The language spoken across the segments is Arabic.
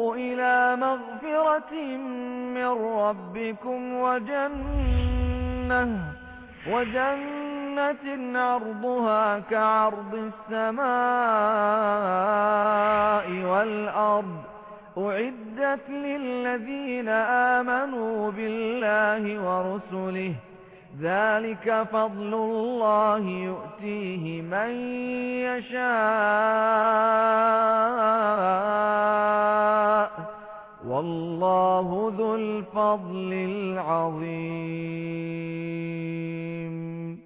إلى مغفرة من ربكم وجنة عرضها كعرض السماء والأرض أعدت للذين آمنوا بالله ورسله ذلك فضل الله يؤتيه من يشاء والله ذو الفضل العظيم.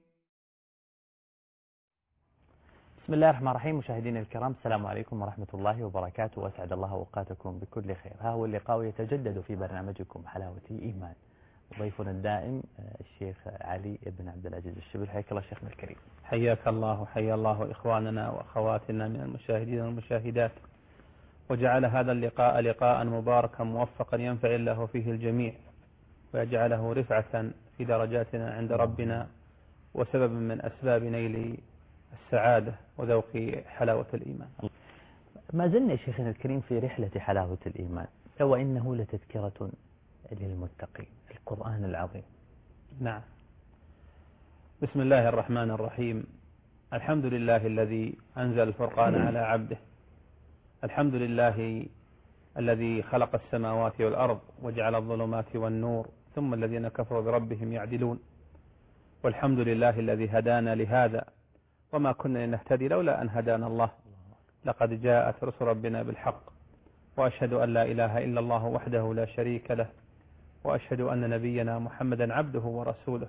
بسم الله الرحمن الرحيم. مشاهدينا الكرام، السلام عليكم ورحمة الله وبركاته، وأسعد الله أوقاتكم بكل خير. ها هو اللقاء يتجدد في برنامجكم حلاوة الإيمان. ضيفنا الدائم الشيخ علي بن عبد العزيز الشبل. حياك الله شيخنا الكريم. حياك الله وحيا الله إخواننا وأخواتنا من المشاهدين والمشاهدات، وجعل هذا اللقاء لقاء مباركا موفقا ينفع الله فيه الجميع، ويجعله رفعة في درجاتنا عند ربنا وسبب من أسباب نيل السعادة وذوق حلاوة الإيمان. ما زلنا شيخنا الكريم في رحلة حلاوة الإيمان، وإنه لتذكرة للمتقين، القرآن العظيم. نعم. بسم الله الرحمن الرحيم. الحمد لله الذي أنزل الفرقان على عبده. الحمد لله الذي خلق السماوات والأرض وجعل الظلمات والنور، ثم الذين كفروا بربهم يعدلون. والحمد لله الذي هدانا لهذا وما كنا لنهتدي لولا أن هدانا الله. لقد جاءت رسل ربنا بالحق، وأشهد أن لا إله إلا الله وحده لا شريك له، وأشهد أن نبينا محمدا عبده ورسوله.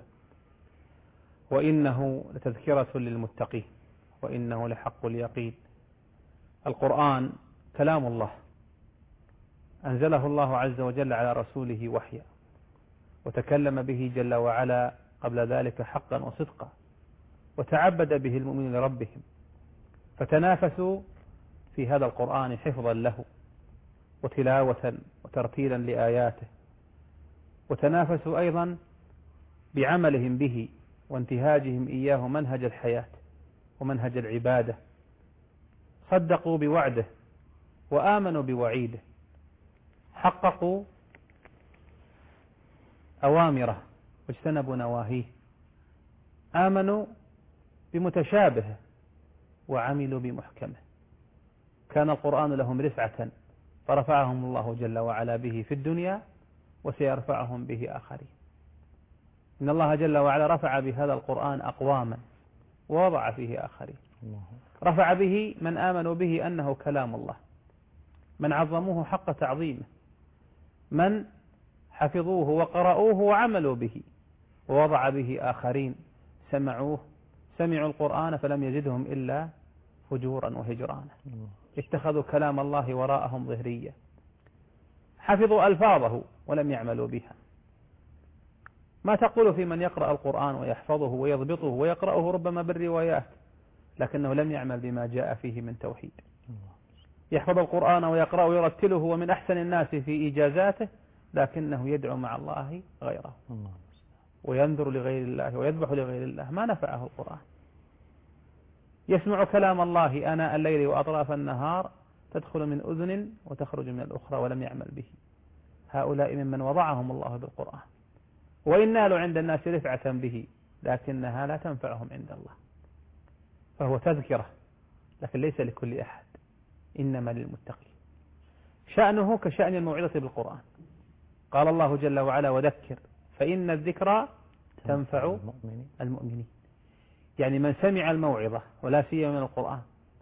وإنه لتذكرة للمتقين، وإنه لحق اليقين. القرآن كلام الله، أنزله الله عز وجل على رسوله وحيا، وتكلم به جل وعلا قبل ذلك حقا وصدقا، وتعبد به المؤمنين لربهم، فتنافسوا في هذا القرآن حفظا له وتلاوة وترتيلا لآياته، وتنافسوا أيضا بعملهم به وانتهاجهم إياه منهج الحياة ومنهج العبادة. صدقوا بوعده وآمنوا بوعيده، حققوا أوامره واجتنبوا نواهيه، آمنوا بمتشابهه وعملوا بمحكمه. كان القرآن لهم رفعة، فرفعهم الله جل وعلا به في الدنيا، وسيرفعهم به آخرين. إن الله جل وعلا رفع بهذا القرآن أقواما ووضع فيه آخرين. رفع به من آمنوا به أنه كلام الله، من عظموه حق تعظيمه، من حفظوه وقرأوه وعملوا به، ووضع به آخرين سمعوا القرآن فلم يزدهم إلا فجورا وهجرانا. اتخذوا كلام الله وراءهم ظهريا، حفظوا ألفاظه ولم يعملوا بها. ما تقول في من يقرأ القرآن ويحفظه ويضبطه ويقرأه ربما بالروايات، لكنه لم يعمل بما جاء فيه من توحيد. يحفظ القرآن ويقرأه ويرتله ومن أحسن الناس في إجازاته، لكنه يدعو مع الله غيره وينذر لغير الله ويذبح لغير الله. ما نفعه القرآن. يسمع كلام الله آناء الليل وأطراف النهار، تدخل من أذن وتخرج من الأخرى، ولم يعمل به. هؤلاء ممن وضعهم الله بالقرآن، وإن نالوا عند الناس رفعة به، لكنها لا تنفعهم عند الله. فهو تذكرة، لكن ليس لكل أحد، إنما للمتقين. شأنه كشأن الموعظة بالقرآن. قال الله جل وعلا: وذكر فإن الذكرى تنفع المؤمنين. يعني من سمع الموعظة ولا سيما من القرآن،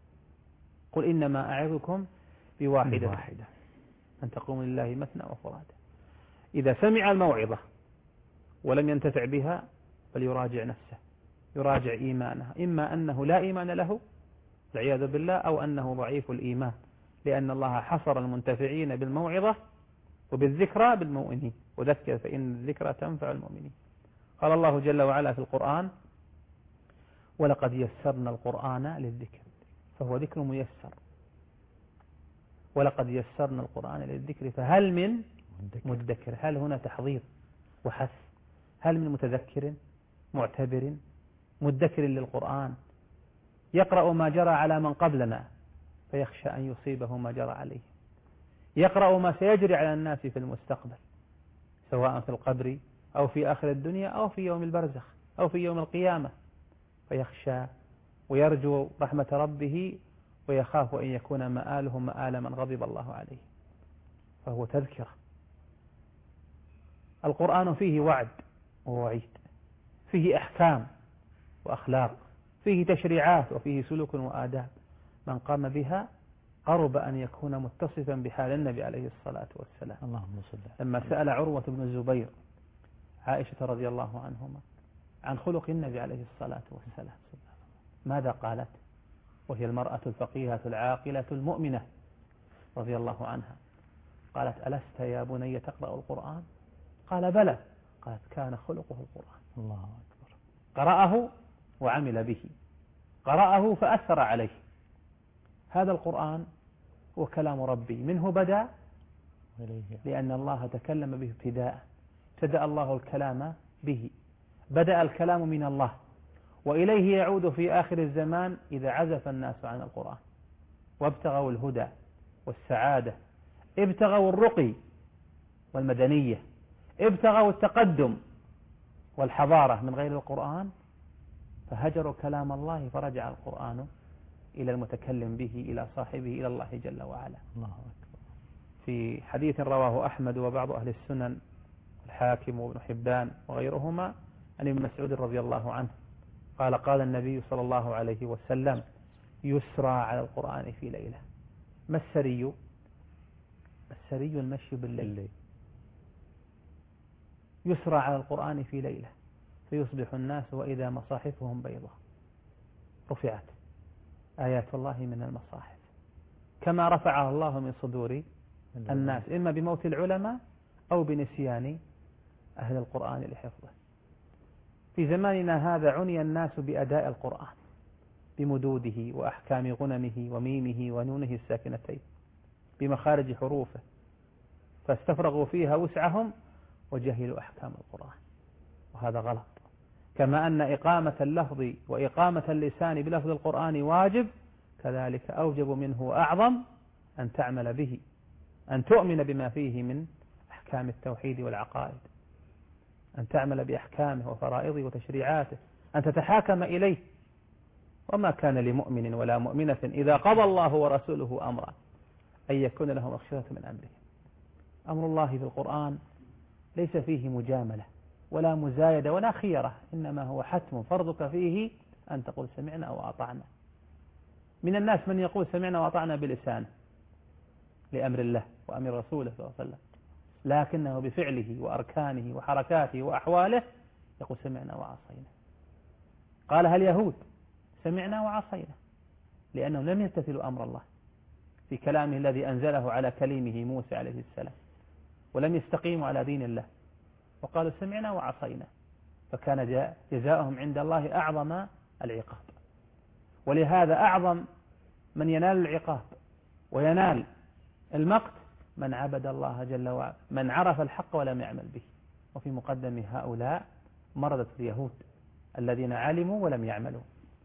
قل إنما أعظكم بواحدة أن تقوموا لله مثنى وفرادى. إذا سمع الموعظة ولم ينتفع بها فليراجع نفسه، يراجع إيمانها، إما أنه لا إيمان له والعياذ بالله، أو أنه ضعيف الإيمان، لأن الله حصر المنتفعين بالموعظة وبالذكرى بالمؤمنين. وذكر فإن الذكرى تنفع المؤمنين. قال الله جل وعلا في القرآن: ولقد يسرنا القرآن للذكر، فهو ذكر ميسر. ولقد يسرنا القرآن للذكر فهل من مدكر. هل هنا تحضير وحث. هل من متذكر معتبر مدكر للقرآن يقرأ ما جرى على من قبلنا فيخشى أن يصيبه ما جرى عليه، يقرأ ما سيجري على الناس في المستقبل، سواء في القبر أو في آخر الدنيا أو في يوم البرزخ أو في يوم القيامة، فيخشى ويرجو رحمة ربه ويخاف أن يكون مآله مآل من غضب الله عليه، فهو تذكرة. القرآن فيه وعد ووعيد، فيه أحكام وأخلاق، فيه تشريعات وفيه سلوك وآداب، من قام بها قرب أن يكون متصفا بحال النبي عليه الصلاة والسلام. اللهم صل. لما سأل عروة بن الزبير عائشة رضي الله عنهما عن خلق النبي عليه الصلاة والسلام، ماذا قالت وهي المرأة الفقيهة العاقلة المؤمنة رضي الله عنها؟ قالت: ألست يا بني تقرأ القرآن؟ قال: بلى. قالت: كان خلقه القرآن. الله أكبر. قرأه وعمل به، قرأه فأثر عليه. هذا القرآن هو كلام ربي، منه بدأ لأن الله تكلم به ابتداء، ابتدأ الله الكلام به، بدأ الكلام من الله، وإليه يعود في آخر الزمان إذا عزف الناس عن القرآن وابتغوا الهدى والسعادة، ابتغوا الرقي والمدنية، ابتغوا التقدم والحضارة من غير القرآن، فهجروا كلام الله فرجع القرآن إلى المتكلم به، إلى صاحبه، إلى الله جل وعلا. الله أكبر. في حديث رواه أحمد وبعض أهل السنن الحاكم وابن حبان وغيرهما عن ابن مسعود رضي الله عنه قال: قال النبي صلى الله عليه وسلم: يسرى على القرآن في ليلة. ما السري؟ السري المشي بالليل. يسرى على القرآن في ليلة فيصبح الناس وإذا مصاحفهم بيضاء، رفعت آيات الله من المصاحف كما رفعها الله من صدور الناس، إما بموت العلماء أو بنسيان أهل القرآن لحفظه. في زماننا هذا عني الناس بأداء القرآن بمدوده وأحكام غنمه وميمه ونونه الساكنتين بمخارج حروفه، فاستفرغوا فيها وسعهم وجهلوا أحكام القرآن، وهذا غلط. كما أن إقامة اللفظ وإقامة اللسان بلفظ القرآن واجب، كذلك أوجب منه وأعظم أن تعمل به، أن تؤمن بما فيه من أحكام التوحيد والعقائد، أن تعمل بأحكامه وفرائضه وتشريعاته، أن تتحاكم إليه. وما كان لمؤمن ولا مؤمنة إذا قضى الله ورسوله أمرا أن يكون لهم الخيرة من أمرهم. أمر الله في القرآن ليس فيه مجاملة ولا مزايدة ولا خيرة، إنما هو حتم، فرضك فيه أن تقول سمعنا وأطعنا. من الناس من يقول سمعنا وأطعنا بلسانه لأمر الله وأمر رسوله صلى الله عليه وسلم، لكنه بفعله وأركانه وحركاته وأحواله يقول سمعنا وعصينا. قالها اليهود: سمعنا وعصينا، لأنهم لم يمتثلوا أمر الله في كلامه الذي أنزله على كليمه موسى عليه السلام، ولم يستقيموا على دين الله وقالوا سمعنا وعصينا، فكان جزاؤهم عند الله أعظم العقاب. ولهذا أعظم من ينال العقاب وينال المقت من عبد الله جل وعلا، من عرف الحق ولم يعمل به. وفي مقدم هؤلاء مرضت اليهود الذين علموا ولم يعملوا.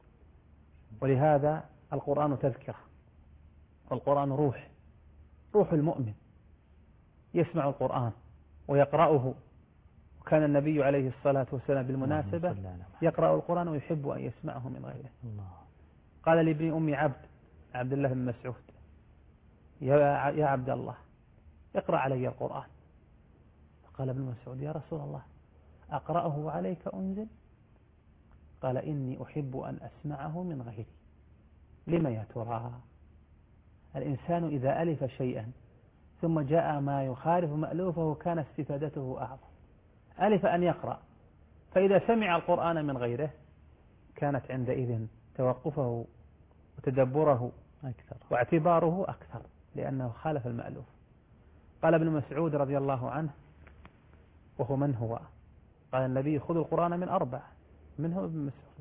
ولهذا القرآن تذكرة، والقرآن روح المؤمن يسمع القرآن ويقرأه. وكان النبي عليه الصلاة والسلام بالمناسبة يقرأ القرآن ويحب أن يسمعه من غيره. قال لابن أم عبد الله بن مسعود: يا عبد الله اقرأ علي القرآن. فقال ابن مسعود: يا رسول الله أقرأه عليك أنزل؟ قال: إني أحب أن أسمعه من غيري. لما يا ترى؟ الإنسان إذا ألف شيئا ثم جاء ما يخالف مألوفه كان استفادته أعظم. ألف أن يقرأ، فإذا سمع القرآن من غيره كانت عندئذ توقفه وتدبره أكثر واعتباره أكثر، لأنه خالف المألوف. قال ابن مسعود رضي الله عنه، وهو من هو؟ قال النبي: خذوا القرآن من 4، منهم ابن مسعود،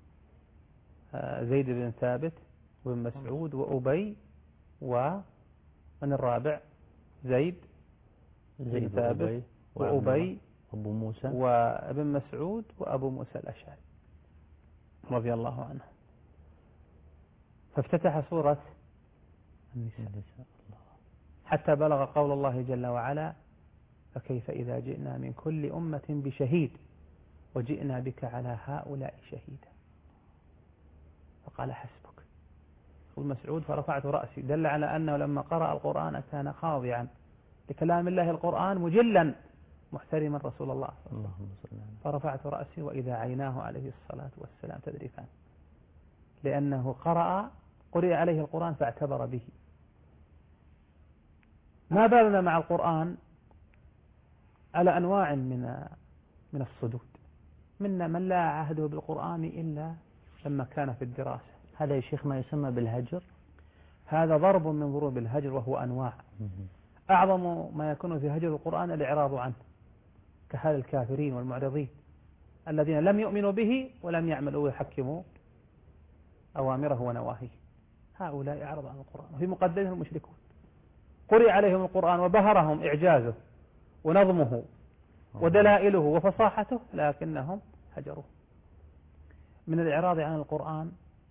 زيد بن ثابت وابن مسعود وأبي، ومن الرابع؟ زيد بن ثابت وأبي أبو موسى وابن مسعود وأبو موسى الأشعري رضي الله عنه. فافتتح سورة النساء حتى بلغ قول الله جل وعلا: فكيف إذا جئنا من كل أمة بشهيد وجئنا بك على هؤلاء شهيدا. فقال: حسبك. ابن مسعود: فرفعت رأسي، دل على أنه لما قرأ القرآن كان خاضعا لكلام الله القرآن مجلا محترما رسول الله صلى الله عليه وسلم. فرفعت رأسي وإذا عيناه عليه الصلاة والسلام تذرفان، لأنه قرئ عليه القرآن فاعتبر به. ما بالنا مع القرآن على أنواع من الصدود. منا من لا عهده بالقرآن إلا لما كان في الدراسة. هذا يا شيخ ما يسمى بالهجر؟ هذا ضرب من ضروب الهجر، وهو أنواع. أعظم ما يكون في هجر القرآن الإعراض عنه، كحال الكافرين والمعرضين الذين لم يؤمنوا به ولم يعملوا ويحكموا أوامره ونواهيه. هؤلاء أعرضوا عن القرآن، وفي مقدمهم المشركون قرئ عليهم القرآن وبهرهم إعجازه ونظمه ودلائله وفصاحته، لكنهم هجروه. من الإعراض عن القرآن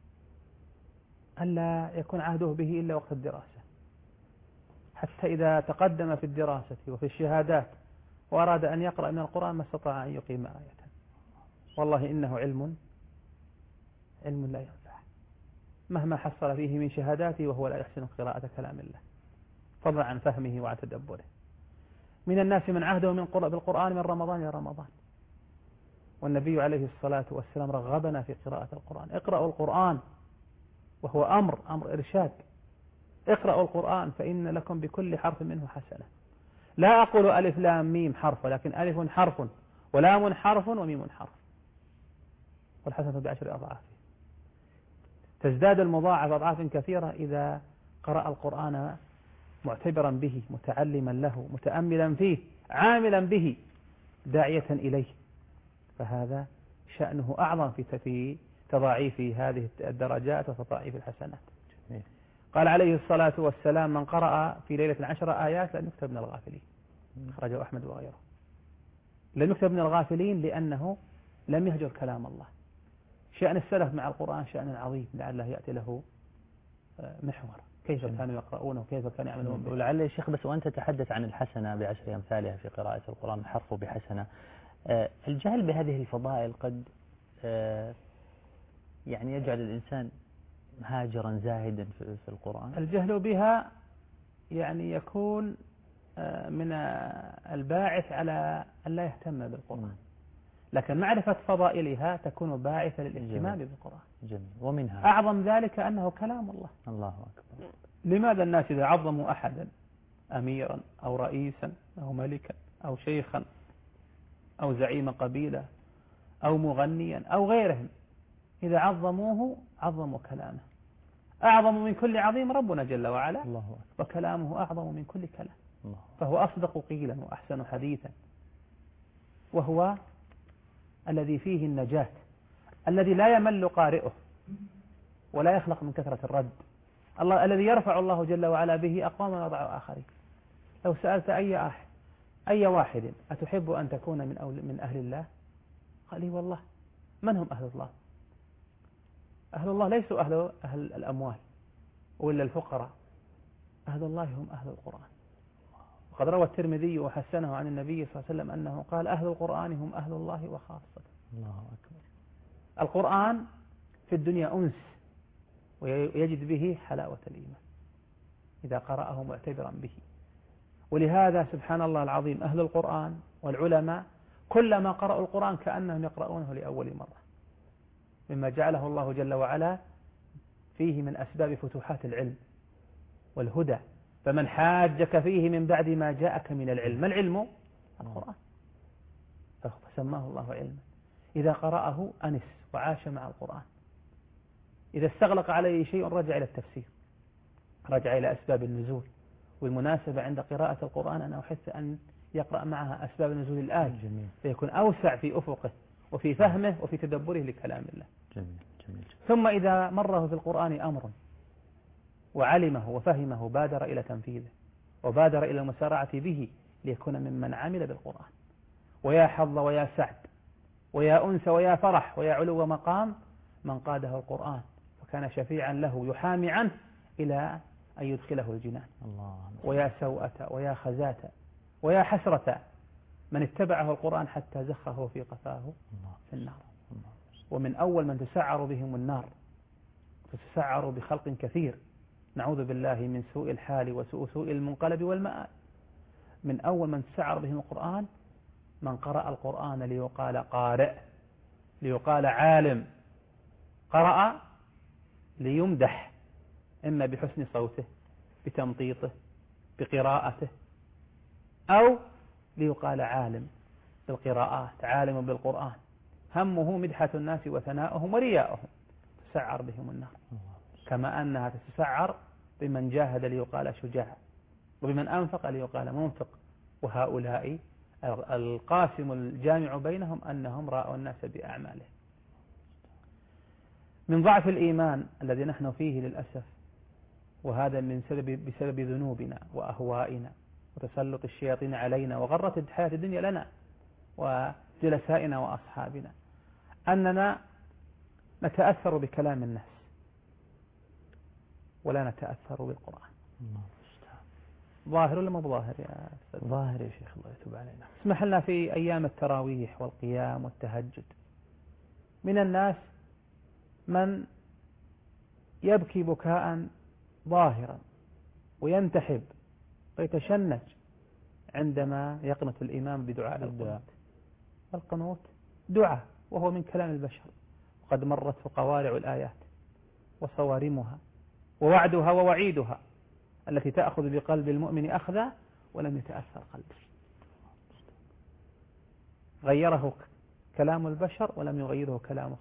ألا يكون عهده به إلا وقت الدراسة، حتى إذا تقدم في الدراسة وفي الشهادات وأراد أن يقرأ من القرآن ما استطاع أن يقيم آية. والله إنه علم لا ينفع، مهما حصل فيه من شهاداته وهو لا يحسن قراءة كلام الله، فضلا عن فهمه وعن تدبره. من الناس من عهده بالقرآن من رمضان إلى رمضان، والنبي عليه الصلاة والسلام رغبنا في قراءة القرآن. اقرأوا القرآن، وهو أمر إرشاد. اقرأوا القرآن فإن لكم بكل حرف منه حسنة. لا أقول ألف لام ميم حرف، ولكن ألف حرف ولام حرف وميم حرف، والحسنة بعشر أضعاف. تزداد المضاعف أضعاف كثيرة إذا قرأ القرآن معتبرا به، متعلما له، متأملا فيه، عاملا به، داعية إليه، فهذا شأنه أعظم في تضاعيف هذه الدرجات وتضاعيف الحسنات. قال عليه الصلاة والسلام: من قرأ في ليلة 10 آيات لن يكتب من الغافلين. أخرجه أحمد وغيره. لن يكتب من الغافلين لأنه لم يهجر كلام الله. شأن السلف مع القرآن شأن عظيم، لعله يأتي له محور، كيف كانوا يقرؤونه وكيف كانوا يعملون به. ولعل يا شيخ بس وأنت تتحدث عن الحسنة بعشر أمثالها في قراءة القرآن، حرف بحسنة، الجهل بهذه الفضائل قد يعني يجعل الإنسان هاجرا زاهدا في القرآن. الجهل بها يعني يكون من الباعث على أن لا يهتم بالقرآن، لكن معرفة فضائلها تكون باعثة للاهتمام بالقرآن. جميل. ومنها أعظم ذلك أنه كلام الله. الله أكبر. لماذا الناس إذا عظموا أحدا، أميرا أو رئيسا أو ملكا أو شيخا أو زعيم قبيلة أو مغنيا أو غيرهم، إذا عظموه عظموا كلامه؟ أعظم من كل عظيم ربنا جل وعلا، الله أكبر. وكلامه أعظم من كل كلام، الله. فهو أصدق قيلا وأحسن حديثا، وهو الذي فيه النجاة، الذي لا يمل قارئه ولا يخلق من كثرة الرد. الله الذي يرفع الله جل وعلا به أقواما ويضع آخرين. لو سألت أي واحد أتحب أن تكون من أهل الله؟ قال لي: والله. من هم أهل الله؟ أهل الله ليسوا أهل الأموال ولا الفقراء، أهل الله هم أهل القرآن. وقد روى الترمذي وحسنه عن النبي صلى الله عليه وسلم أنه قال: أهل القرآن هم أهل الله وخاصته. الله أكبر. القرآن في الدنيا أنس، ويجد به حلاوة الإيمان إذا قرأه معتبرا به. ولهذا سبحان الله العظيم أهل القرآن والعلماء كلما قرأوا القرآن كأنهم يقرؤونه لأول مرة، مما جعله الله جل وعلا فيه من أسباب فتوحات العلم والهدى. فمن حاجك فيه من بعد ما جاءك من العلم، ما العلم؟ القرآن، فسماه الله علما. إذا قرأه أنس وعاش مع القرآن. إذا استغلق عليه شيء رجع إلى التفسير، رجع إلى أسباب النزول. والمناسبة عند قراءة القرآن أنا أحث أن يقرأ معها أسباب نزول الآية، فيكون أوسع في أفقه وفي فهمه وفي تدبره لكلام الله. جميل. جميل. ثم إذا مره في القرآن أمر وعلمه وفهمه بادر إلى تنفيذه وبادر إلى المسارعة به ليكون ممن عمل بالقرآن. ويا حظ ويا سعد ويا أنس ويا فرح ويا علو مقام من قاده القرآن، فكان شفيعا له يحامي عنه إلى أن يدخله الجنان. الله. ويا سوءة ويا خزاة ويا حسرة من اتبعه القرآن حتى زخه في قفاه في النار. ومن أول من تسعر بهم النار، تتسعر بخلق كثير، نعوذ بالله من سوء الحال وسوء المنقلب والمآل. من أول من تسعر بهم القرآن من قرأ القرآن ليقال قارئ، ليقال عالم، قرأ ليمدح، إما بحسن صوته، بتمطيطه، بقراءته، أو ليقال عالم بالقراءات، عالم بالقرآن، همه مدحة الناس وثناؤهم ورياؤهم، تسعر بهم النار. كما أنها تتسعر بمن جاهد ليقال شجاع، وبمن أنفق ليقال منفق. وهؤلاء القاسم الجامع بينهم أنهم رأوا الناس بأعمالهم. من ضعف الإيمان الذي نحن فيه للأسف، وهذا بسبب ذنوبنا وأهوائنا وتسلط الشياطين علينا وغرة الحياة الدنيا لنا وجلسائنا وأصحابنا، أننا نتأثر بكلام الناس ولا نتأثر بالقرآن. ظاهر ولا ما بظاهر يا أستاذ؟ ظاهر يا شيخ، الله يتوب علينا. اسمح لنا في أيام التراويح والقيام والتهجد من الناس من يبكي بكاء ظاهرا وينتحب ويتشنج عندما يقنط الإمام بدعاء القنوت. القنوت دعاء وهو من كلام البشر، وقد مرته قوارع الآيات وصوارمها ووعدها ووعيدها التي تأخذ بقلب المؤمن أخذا ولم يتأثر قلبه. غيره كلام البشر ولم يغيره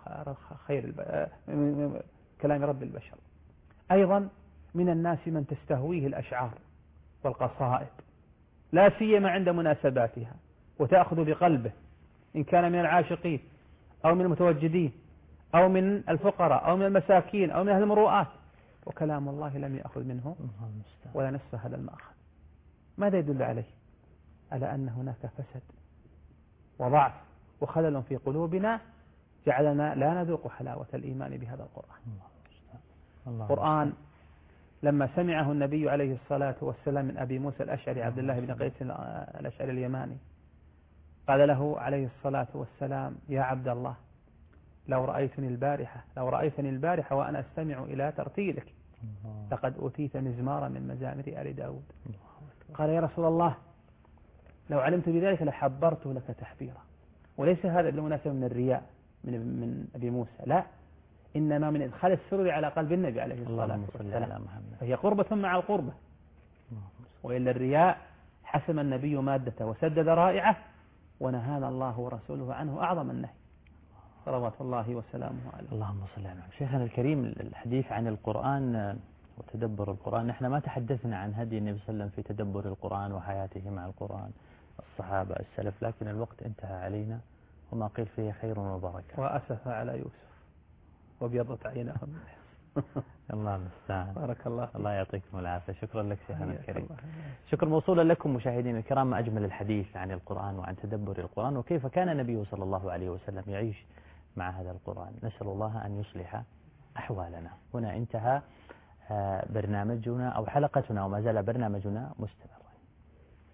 كلام رب البشر. أيضا من الناس من تستهويه الأشعار والقصائد، لا سيما عند مناسباتها، وتأخذ بقلبه، إن كان من العاشقين أو من المتوجدين أو من الفقراء أو من المساكين أو من أهل المروءات، وكلام الله لم يأخذ منه ولا نصف هذا المأخذ. ماذا يدل عليه؟ على أن هناك فسد وضعف وخلل في قلوبنا جعلنا لا نذوق حلاوة الإيمان بهذا القرآن. القرآن لما سمعه النبي عليه الصلاة والسلام من أبي موسى الأشعري عبد الله بن قيس الأشعري اليماني، قال له عليه الصلاة والسلام: يا عبد الله، لو رأيتني البارحة وأنا أستمع إلى ترتيلك لقد أوتيت مزمارا من مزامير آل داود. قال: يا رسول الله، لو علمت بذلك لحبرته لك تحبيرا. وليس هذا بالمناسبة من الرياء من أبي موسى، لا، إنما من إدخال السرور على قلب النبي عليه الصلاة والسلام، فهي قربة مع القربة. وإلا الرياء حسم النبي مادته وسدد رائعة، ونهانا الله ورسوله عنه أعظم النهي صلوات الله وسلامه عليه. اللهم صل على محمد. شيخنا الكريم، الحديث عن القرآن وتدبر القرآن، نحن ما تحدثنا عن هدي النبي صلى الله عليه وسلم في تدبر القرآن وحياته مع القرآن، الصحابة السلف، لكن الوقت انتهى علينا وما قيل فيه خير وبركة. وأسف على يوسف وبيضت عينهم. الله المستعان. بارك الله فيك. الله يعطيكم العافية. شكرا لك شيخنا الكريم. شكرا موصولا لكم مشاهدينا الكرام. ما أجمل الحديث عن القرآن وعن تدبر القرآن، وكيف كان النبي صلى الله عليه وسلم يعيش مع هذا القرآن. نسأل الله أن يصلح أحوالنا. هنا انتهى برنامجنا أو حلقتنا، وما زال برنامجنا مستمرا.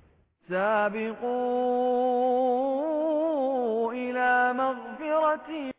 سابقوا إلى مغفرة